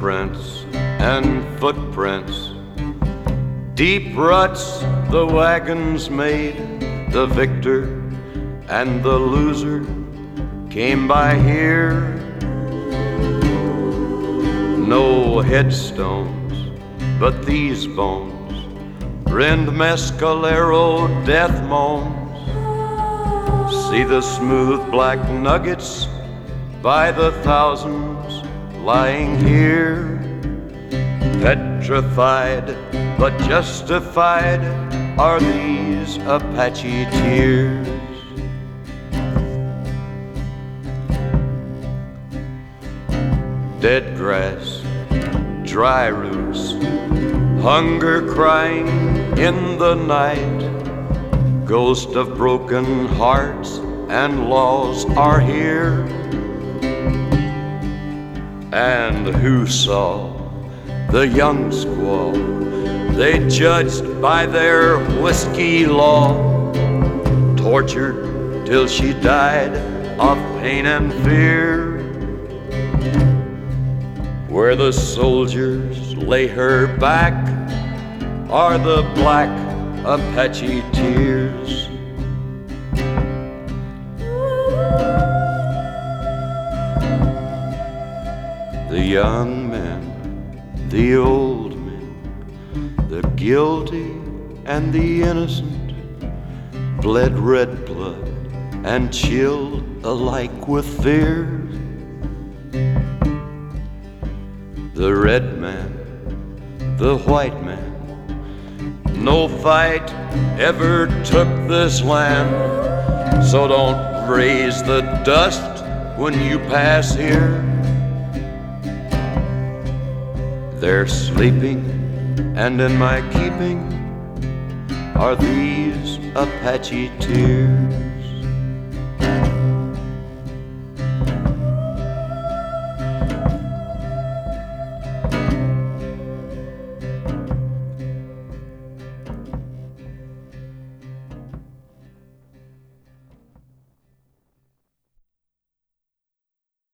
Handprints and footprints, deep ruts the wagons made. The victor and the loser came by here. No headstones, but these bones rend Mescalero death moans. See the smooth black nuggets by the thousands lying here. Petrified but justified are these Apache tears. Dead grass, dry roots, hunger crying in the night. Ghost of broken hearts and laws are here. And who saw the young squaw? They judged by their whiskey law, tortured till she died of pain and fear. Where the soldiers lay her back are the black Apache tears. The young men, the old men, the guilty and the innocent bled red blood and chilled alike with fear. The red man, the white man, no fight ever took this land. So don't raise the dust when you pass here. They're sleeping, and in my keeping are these Apache tears.